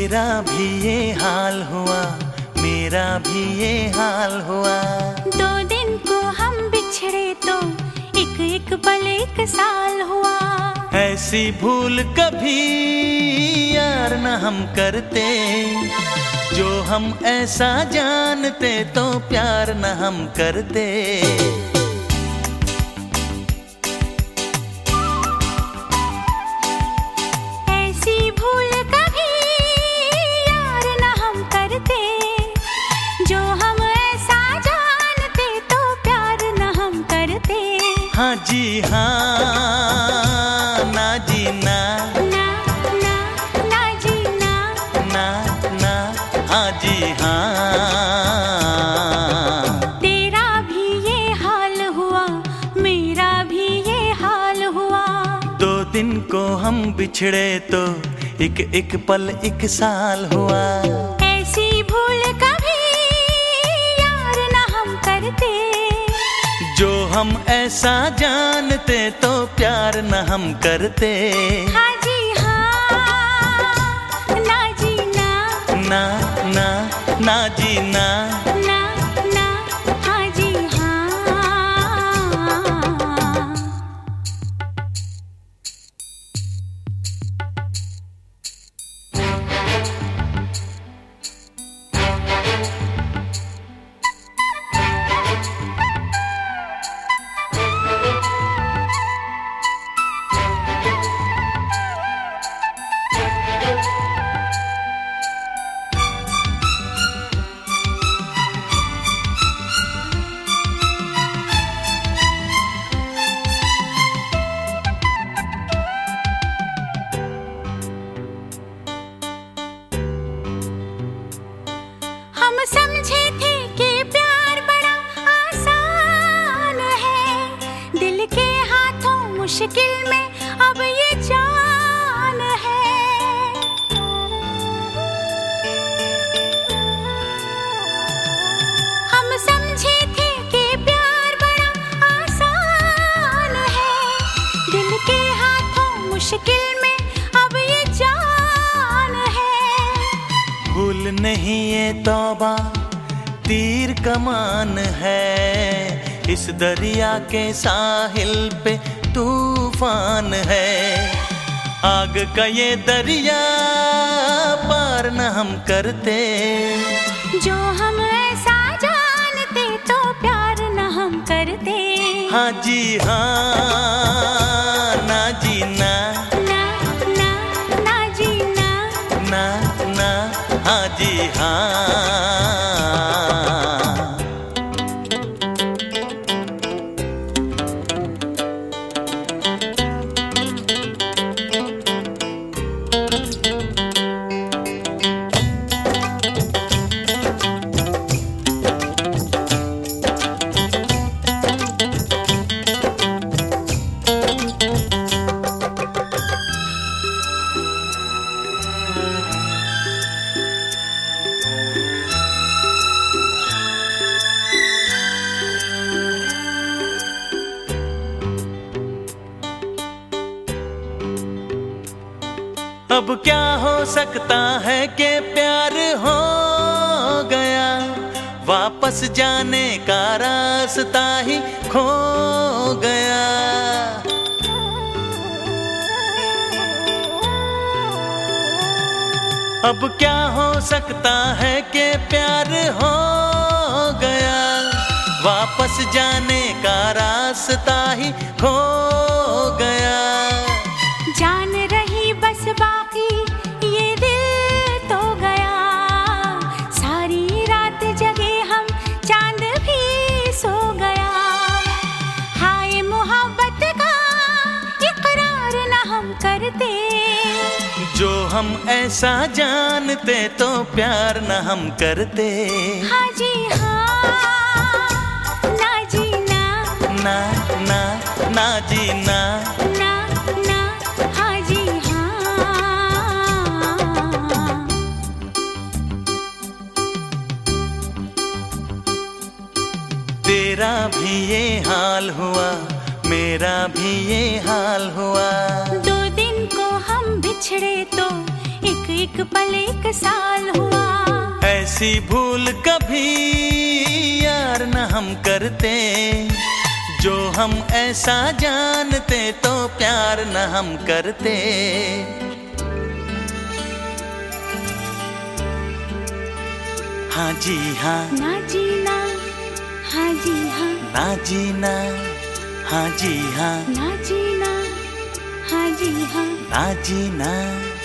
तेरा भी ये हाल हुआ, मेरा भी ये हाल हुआ। 2 दिन को हम बिछड़े तो एक एक पल एक साल हुआ। ऐसी भूल कभी यार न हम करते, जो हम ऐसा जानते तो प्यार न हम करते। हाँ जी हाँ, ना जी ना, ना ना ना जी ना, ना ना हाँ जी हाँ। तेरा भी ये हाल हुआ, मेरा भी ये हाल हुआ। 2 दिन को हम बिछड़े तो एक एक पल एक साल हुआ। ऐसी भूल कभी यार ना हम करते, जो हम ऐसा जानते तो प्यार न हम करते। हाँ जी हाँ, ना जी ना, ना ना ना जी ना, ना ना हाँ जी हाँ। हम समझे थे कि प्यार बड़ा आसान है, दिल के हाथों मुश्किल में अब ये जान है। हम समझे थे कि प्यार बड़ा आसान है, दिल के हाथों मुश्किल में अब ये जान है। भूल नहीं ये तौबा तीर कमान है, इस दरिया के साहिल पे तूफान है। आग का ये दरिया पार न हम करते, जो हम ऐसा जानते तो प्यार न हम करते। हाँ जी हाँ, ना जी ना, ना ना ना जी ना, ना ना हाँ जी हाँ। अब क्या हो सकता है कि प्यार हो गया, वापस जाने का रास्ता ही खो गया। अब क्या हो सकता है कि प्यार हो गया, वापस जाने का रास्ता ही खो गया। जान रही बस बाकी ये दिल तो गया, सारी रात जगे हम चांद भी सो गया। हाय मोहब्बत का इकरार न हम करते, जो हम ऐसा जानते तो प्यार न हम करते। हाँ जी हाँ, ना जी ना, ना ना ना जी ना, ना ना हाँ जी हाँ। तेरा भी ये हाल हुआ, मेरा भी ये हाल हुआ। 2 दिन को हम बिछड़े तो एक एक एक पल एक साल हुआ। ऐसी भूल कभी यार न हम करते, जो हम ऐसा जानते तो प्यार न हम करते। हाँ जी हाँ, ना जीना, हाँ जी हाँ, ना जीना, हाँ जी हाँ, ना जीना, हाँ जी हाँ, ना जीना।